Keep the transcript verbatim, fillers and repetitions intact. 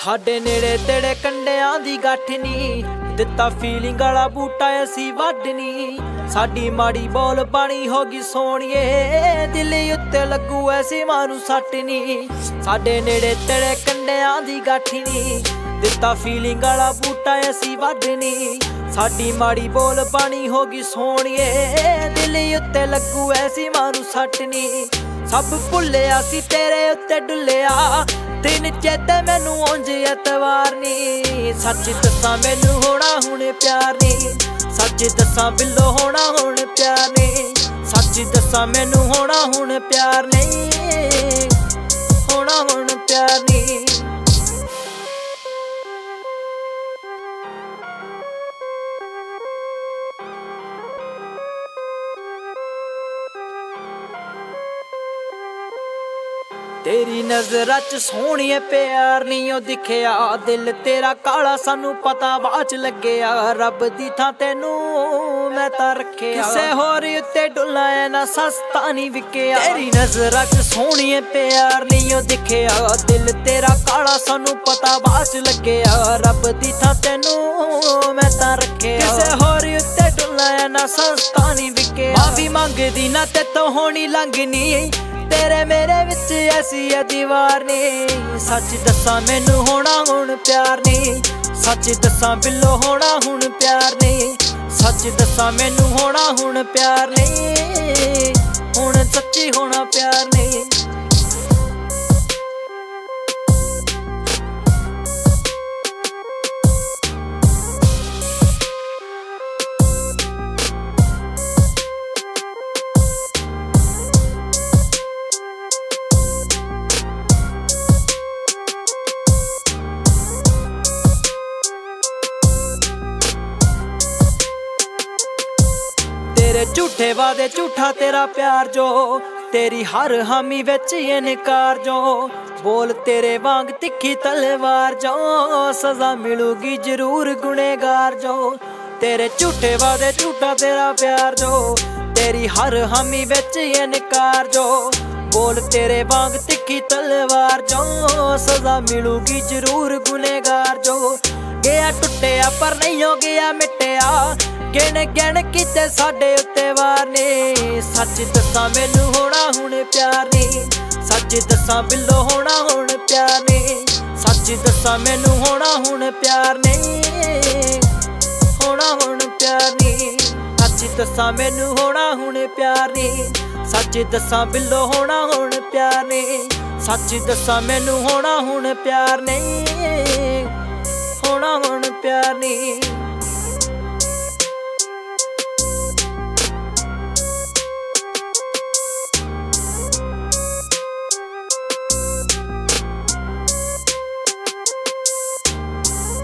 ਸਾਡੇ ਨੇੜੇ ਤੇੜੇ ਕੰਡਿਆਂ ਦੀ ਗੱਠ ਨੀ ਦਿੱਤਾ ਫੀਲਿੰਗ ਵਾਲਾ ਬੂਟਾ ਅਸੀਂ ਵੱਢ ਨੀ। ਸਾਡੀ ਮਾੜੀ ਬੋਲ ਬਾਣੀ ਹੋ ਗਈ ਸੋਹਣੀਏ ਦਿਲ ਉੱਤੇ ਲੱਗੂ ਐਸੀ ਮਾਰੂ ਸੱਟ ਨੀ। ਸਾਡੇ ਨੇੜੇ ਤੇੜੇ ਕੰਡਿਆਂ ਦੀ ਗੱਠ ਨੀ ਦਿੱਤਾ ਫੀਲਿੰਗ ਵਾਲਾ ਬੂਟਾ ਅਸੀਂ ਵੱਢ ਨੀ। ਸਾਡੀ ਮਾੜੀ ਬੋਲ ਬਾਣੀ ਹੋ ਗਈ ਸੋਹਣੀਏ ਦਿਲ ਉੱਤੇ ਲੱਗੂ ਐਸੀ ਮਾਰੂ ਸੱਟ ਨੀ। ਸਭ ਭੁੱਲਿਆ ਸੀ ਤੇਰੇ ਉੱਤੇ ਡੁੱਲਿਆ ਦਿਨ ਚੇਤੇ ਮੈਨੂੰ ਉਂਝ ਐਤਵਾਰ ਨੀ। ਸੱਚ ਦੱਸਾਂ ਮੈਨੂੰ ਹੋਣਾ ਹੁਣ ਪਿਆਰ ਨੀ। ਸੱਚ ਦੱਸਾਂ ਬਿੱਲੋ ਹੋਣਾ ਹੁਣ ਪਿਆਰ ਨੀ। ਸੱਚ ਦੱਸਾਂ ਮੈਨੂੰ ਹੋਣਾ ਹੁਣ ਪਿਆਰ ਨਹੀਂ ਹੋਣਾ ਹੁਣ ਪਿਆਰ ਨੀ। तेरी नजरां च सोहणिए प्यार नी ओ दिखिया दिल तेरा काला सानू पता बाद च लग्गिया। रब दी थां तैनू मैं तां रखिया किसे होर उत्ते डुल्ला ऐ ना सस्ता नी विकिया। तेरी नजरां च सोहणिए प्यार नी ओ दिखिया दिल तेरा काला सानू पता बाद च लग्गिया। रब दी थां तैनू मैं तां रखिया किसे होर उत्ते डुल्ला ऐ ना सस्ता नी विकिया। माफी मंगदी ना तेतों होनी लंघनी तेरे मेरे विच ऐसी है दीवार नी। सच दसा मैनू होना हुण प्यार नी। सच दसा बिल्लो होना हुण प्यार नी। सच दसा मैनू होना हुण प्यार नी हुण सच्ची होना प्यार नी। तेरे झूठे वादे झूठा तेरा प्यार जो तेरी हर हामी विच इनकार जो। बोल तेरे वांग तिखी तलवार जो सजा मिलूगी जरूर गुनेगार जो। तेरे झूठे वादे झूठा तेरा प्यार जो तेरी हर हामी विच इनकार जो। बोल तेरे वांग तिखी तलवार जो सजा मिलूगी जरूर गुनेगार जो। गया टुटिया पर नहीं हो गया मिटिया गिण गिण किते साडे उत्ते वार ने। सच दसां मैनू होना हुण प्यार नी। सच दसां बिल्लो होना हुण प्यार नी। सच दसां मैनू होना हुण प्यार नहीं होना हुण प्यार नी। सच दसां मैनू होना हुण प्यार नी। सच दसां बिल्लो होना हुण प्यार नी। सच दसां मैनू होना हुण प्यार नहीं होना हुण प्यार नी।